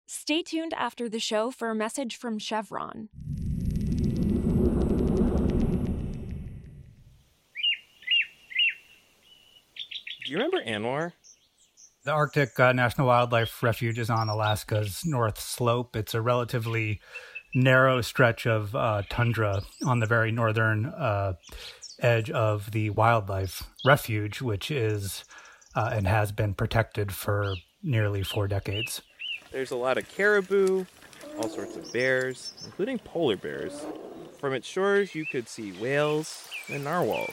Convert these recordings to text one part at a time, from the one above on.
Stay tuned after the show for a message from Chevron. Do you remember ANWR? The Arctic National Wildlife Refuge is on Alaska's North Slope. It's a relatively narrow stretch of tundra on the very northern edge of the wildlife refuge, which is and has been protected for nearly 4 decades. There's a lot of caribou, all sorts of bears, including polar bears. From its shores, you could see whales and narwhals.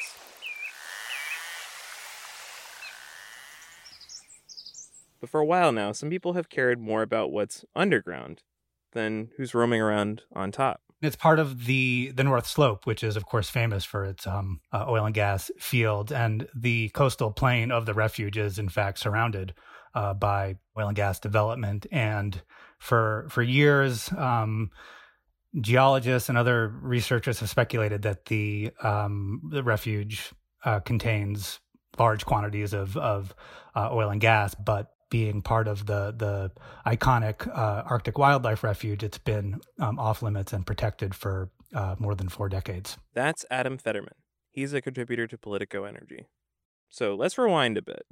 But for a while now, some people have cared more about what's underground than who's roaming around on top. It's part of the North Slope, which is, of course, famous for its oil and gas fields. And the coastal plain of the refuge is, in fact, surrounded by oil and gas development. And for years, geologists and other researchers have speculated that the refuge contains large quantities of oil and gas, but being part of the iconic Arctic Wildlife Refuge, it's been off limits and protected for more than 4 decades. That's Adam Federman. He's a contributor to Politico Energy. So let's rewind a bit.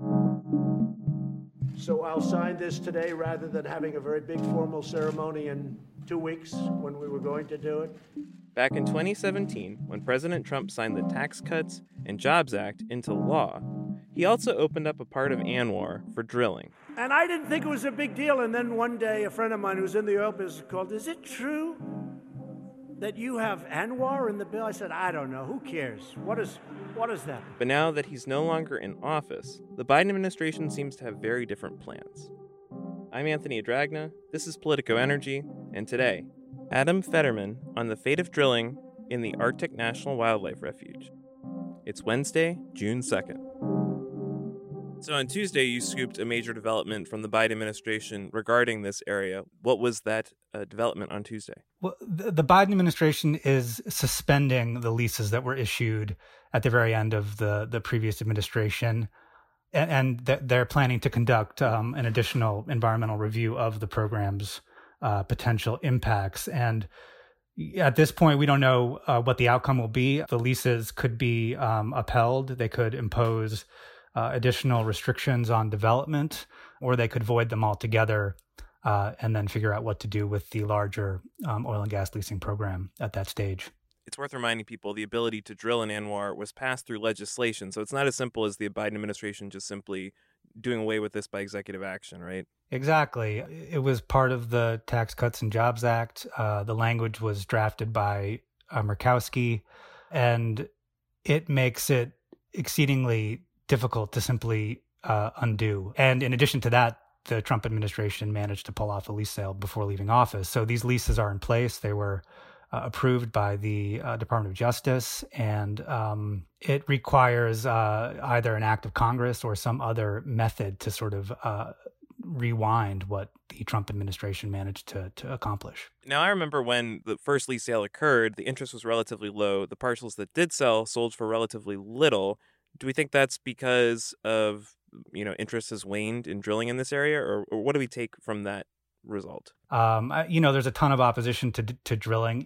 So I'll sign this today rather than having a very big formal ceremony in 2 weeks when we were going to do it. Back in 2017, when President Trump signed the Tax Cuts and Jobs Act into law, he also opened up a part of ANWR for drilling. And I didn't think it was a big deal. And then one day, a friend of mine who's in the oil business called, "Is it true that you have ANWR in the bill?" I said, "I don't know. Who cares? What is that?" But now that he's no longer in office, the Biden administration seems to have very different plans. I'm Anthony Adragna, this is Politico Energy, and today, Adam Federman on the fate of drilling in the Arctic National Wildlife Refuge. It's Wednesday, June 2nd. So on Tuesday, you scooped a major development from the Biden administration regarding this area. What was that development on Tuesday? Well, the Biden administration is suspending the leases that were issued at the very end of the previous administration, and they're planning to conduct an additional environmental review of the program's potential impacts. And at this point, we don't know what the outcome will be. The leases could be upheld. They could impose additional restrictions on development, or they could void them altogether and then figure out what to do with the larger oil and gas leasing program at that stage. It's worth reminding people the ability to drill in ANWR was passed through legislation, so it's not as simple as the Biden administration just simply doing away with this by executive action, right? Exactly. It was part of the Tax Cuts and Jobs Act. The language was drafted by Murkowski, and it makes it exceedingly difficult to simply undo. And in addition to that, the Trump administration managed to pull off a lease sale before leaving office. So these leases are in place. They were approved by the Department of Justice, and it requires either an act of Congress or some other method to sort of rewind what the Trump administration managed to accomplish. Now, I remember when the first lease sale occurred, the interest was relatively low. The parcels that did sell sold for relatively little. Do we think that's because of, interest has waned in drilling in this area, or what do we take from that result? There's a ton of opposition to drilling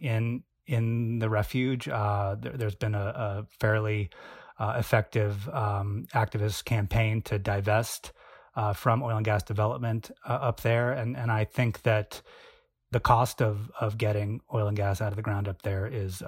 in the refuge. There's been a fairly effective activist campaign to divest from oil and gas development up there, and I think that the cost of getting oil and gas out of the ground up there is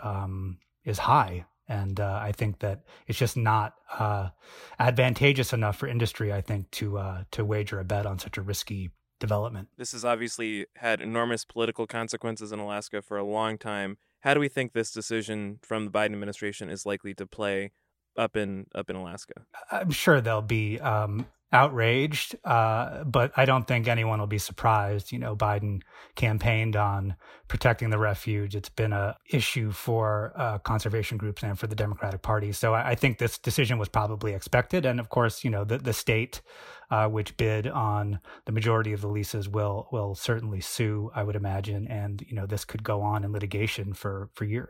high. And I think that it's just not advantageous enough for industry, I think, to wager a bet on such a risky development. This has obviously had enormous political consequences in Alaska for a long time. How do we think this decision from the Biden administration is likely to play up in Alaska? I'm sure they'll be outraged, but I don't think anyone will be surprised. Biden campaigned on protecting the refuge. It's been an issue for conservation groups and for the Democratic Party. So I think this decision was probably expected. And of course, the state which bid on the majority of the leases will certainly sue, I would imagine. And, this could go on in litigation for years.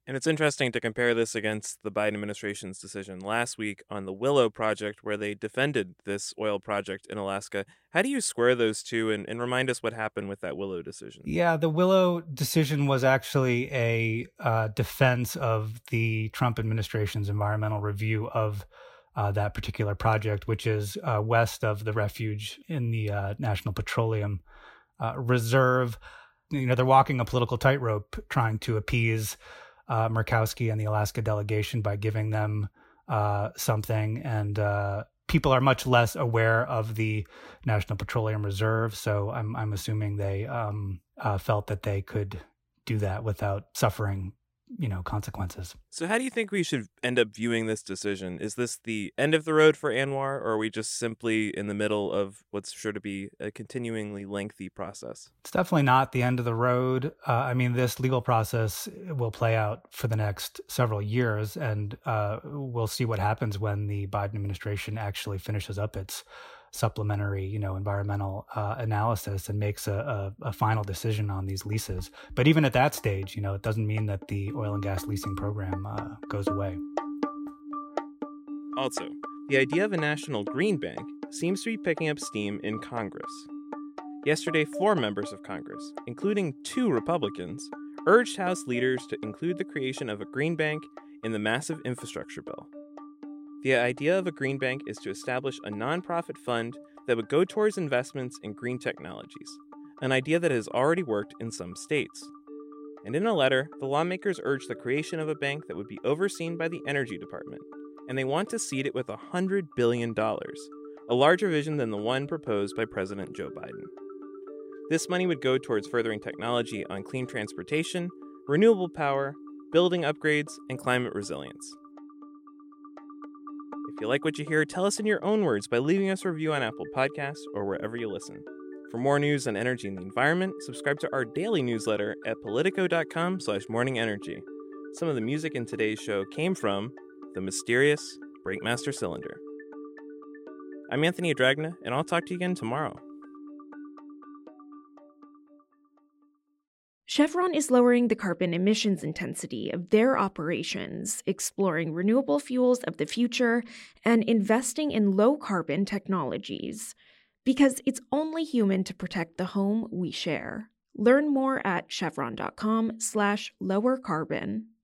And it's interesting to compare this against the Biden administration's decision last week on the Willow project, where they defended this oil project in Alaska. How do you square those two and remind us what happened with that Willow decision? Yeah, the Willow decision was actually a defense of the Trump administration's environmental review of that particular project, which is west of the refuge in the National Petroleum Reserve. They're walking a political tightrope trying to appease Murkowski and the Alaska delegation by giving them something, and people are much less aware of the National Petroleum Reserve. So I'm assuming they felt that they could do that without suffering, consequences. So how do you think we should end up viewing this decision? Is this the end of the road for ANWR, or are we just simply in the middle of what's sure to be a continuingly lengthy process? It's definitely not the end of the road. This legal process will play out for the next several years, and we'll see what happens when the Biden administration actually finishes up its supplementary, environmental analysis and makes a final decision on these leases. But even at that stage, it doesn't mean that the oil and gas leasing program goes away. Also, the idea of a national green bank seems to be picking up steam in Congress. Yesterday, 4 members of Congress, including 2 Republicans, urged House leaders to include the creation of a green bank in the massive infrastructure bill. The idea of a green bank is to establish a nonprofit fund that would go towards investments in green technologies, an idea that has already worked in some states. And in a letter, the lawmakers urged the creation of a bank that would be overseen by the Energy Department, and they want to seed it with $100 billion, a larger vision than the one proposed by President Joe Biden. This money would go towards furthering technology on clean transportation, renewable power, building upgrades, and climate resilience. If you like what you hear, tell us in your own words by leaving us a review on Apple Podcasts or wherever you listen. For more news on energy and the environment, subscribe to our daily newsletter at politico.com/morningenergy. Some of the music in today's show came from the mysterious Breakmaster Cylinder. I'm Anthony Adragna, and I'll talk to you again tomorrow. Chevron is lowering the carbon emissions intensity of their operations, exploring renewable fuels of the future, and investing in low-carbon technologies. Because it's only human to protect the home we share. Learn more at chevron.com/lowercarbon.